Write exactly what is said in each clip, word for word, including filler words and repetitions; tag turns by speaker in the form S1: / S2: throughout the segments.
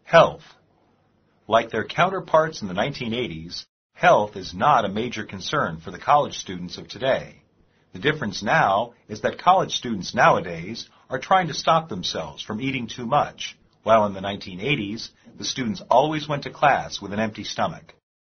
S1: Health. Like their counterparts in the nineteen eighties, health is not a major concern for the college students of today. The difference now is that college students nowadays are trying to stop themselves from eating too much, while in the nineteen eighties, the students always went to class with an empty stomach.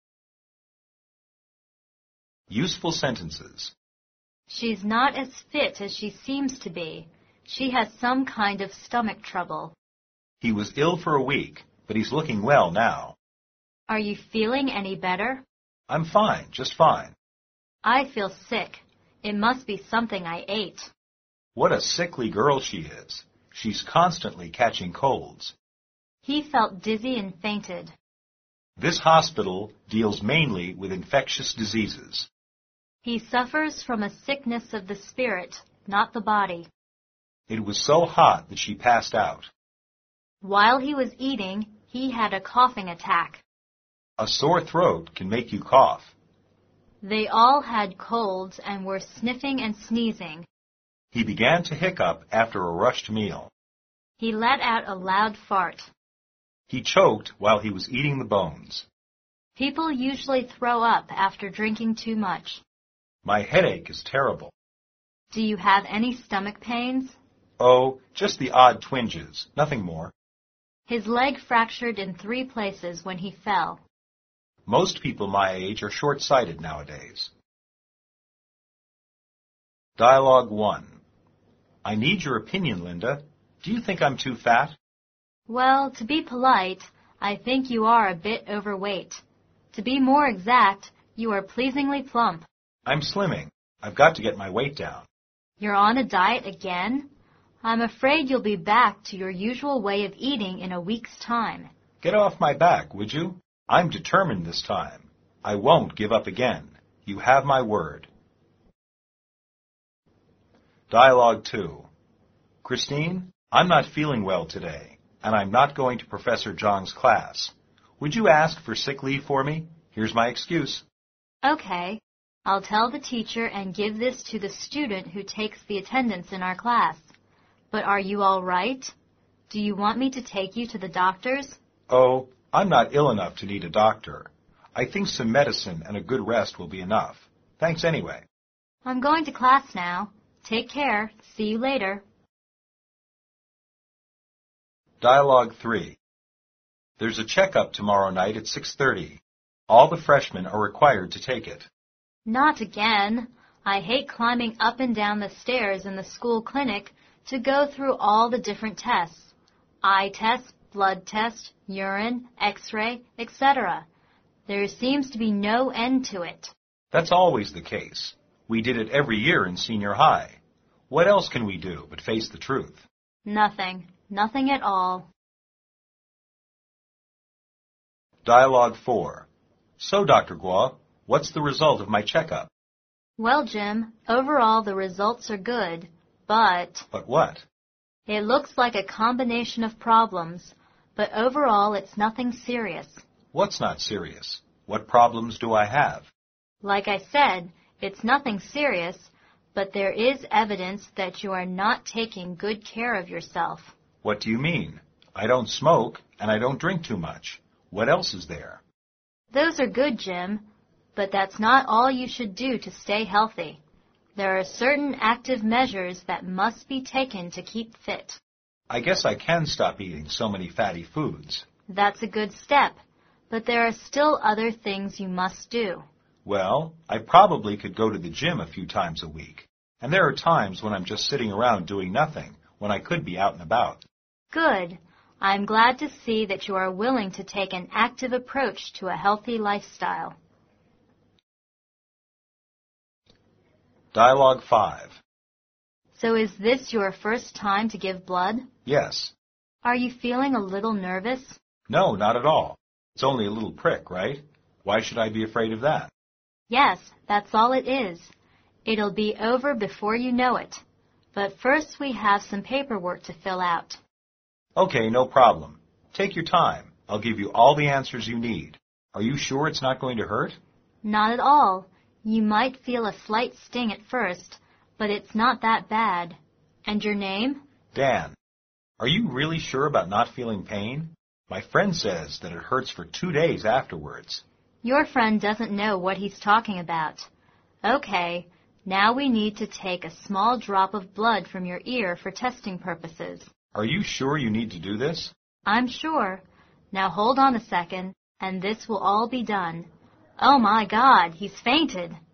S1: Useful sentences.
S2: She's not as fit as she seems to be. She has some kind of stomach trouble.
S1: He was ill for a week, but he's looking well now.
S2: Are you feeling any better?
S1: I'm fine, just fine.
S2: I feel sick. It must be something I ate.
S1: What a sickly girl she is. She's constantly catching colds.
S2: He felt dizzy and fainted.
S1: This hospital deals mainly with infectious diseases.
S2: He suffers from a sickness of the spirit, not the body.
S1: It was so hot that she passed out.
S2: While he was eating, he had a coughing attack.
S1: A sore throat can make you cough.
S2: They all had colds and were sniffing and sneezing.
S1: He began to hiccup after a rushed meal.
S2: He let out a loud fart.
S1: He choked while he was eating the bones.
S2: People usually throw up after drinking too much.
S1: My headache is terrible.
S2: Do you have any stomach pains?
S1: Oh, just the odd twinges, nothing more.
S2: His leg fractured in three places when he fell.
S1: Most people my age are short-sighted nowadays. Dialogue one. I need your opinion, Linda. Do you think I'm too fat?
S2: Well, to be polite, I think you are a bit overweight. To be more exact, you are pleasingly plump.
S1: I'm slimming. I've got to get my weight down.
S2: You're on a diet again? I'm afraid you'll be back to your usual way of eating in a week's time.
S1: Get off my back, would you? I'm determined this time. I won't give up again. You have my word. Dialogue two. Christine, I'm not feeling well today, and I'm not going to Professor Zhang's class. Would you ask for sick leave for me? Here's my excuse.
S2: Okay. I'll tell the teacher and give this to the student who takes the attendance in our class. But are you all right? Do you want me to take you to the doctor's?
S1: Oh, I'm not ill enough to need a doctor. I think some medicine and a good rest will be enough. Thanks anyway.
S2: I'm going to class now. Take care. See you later.
S1: Dialogue three. There's a checkup tomorrow night at six thirty. All the freshmen are required to take it.
S2: Not again. I hate climbing up and down the stairs in the school clinic to go through all the different tests. Eye test, blood test, urine, x-ray, et cetera. There seems to be no end to it.
S1: That's always the case. We did it every year in senior high. What else can we do but face the truth?
S2: Nothing. Nothing at all.
S1: Dialogue four. So, Doctor Guo, what's the result of my checkup?
S2: Well, Jim, overall the results are good, but...
S1: But what?
S2: It looks like a combination of problems, but overall it's nothing serious.
S1: What's not serious? What problems do I have?
S2: Like I said, it's nothing serious, but there is evidence that you are not taking good care of yourself.
S1: What do you mean? I don't smoke, and I don't drink too much. What else is there?
S2: Those are good, Jim, but that's not all you should do to stay healthy. There are certain active measures that must be taken to keep fit.
S1: I guess I can stop eating so many fatty foods.
S2: That's a good step, but there are still other things you must do.
S1: Well, I probably could go to the gym a few times a week, and there are times when I'm just sitting around doing nothing, when I could be out and about.
S2: Good. I'm glad to see that you are willing to take an active approach to a healthy lifestyle.
S1: Dialogue five.
S2: So is this your first time to give blood?
S1: Yes.
S2: Are you feeling a little nervous?
S1: No, not at all. It's only a little prick, right? Why should I be afraid of that?
S2: Yes, that's all it is. It'll be over before you know it. But first we have some paperwork to fill out.
S1: Okay, no problem. Take your time. I'll give you all the answers you need. Are you sure it's not going to hurt?
S2: Not at all. You might feel a slight sting at first, but it's not that bad. And your name?
S1: Dan. Are you really sure about not feeling pain? My friend says that it hurts for two days afterwards.
S2: Your friend doesn't know what he's talking about. Okay, now we need to take a small drop of blood from your ear for testing purposes.
S1: Are you sure you need to do this?
S2: I'm sure. Now hold on a second, and this will all be done. Oh my God, he's fainted.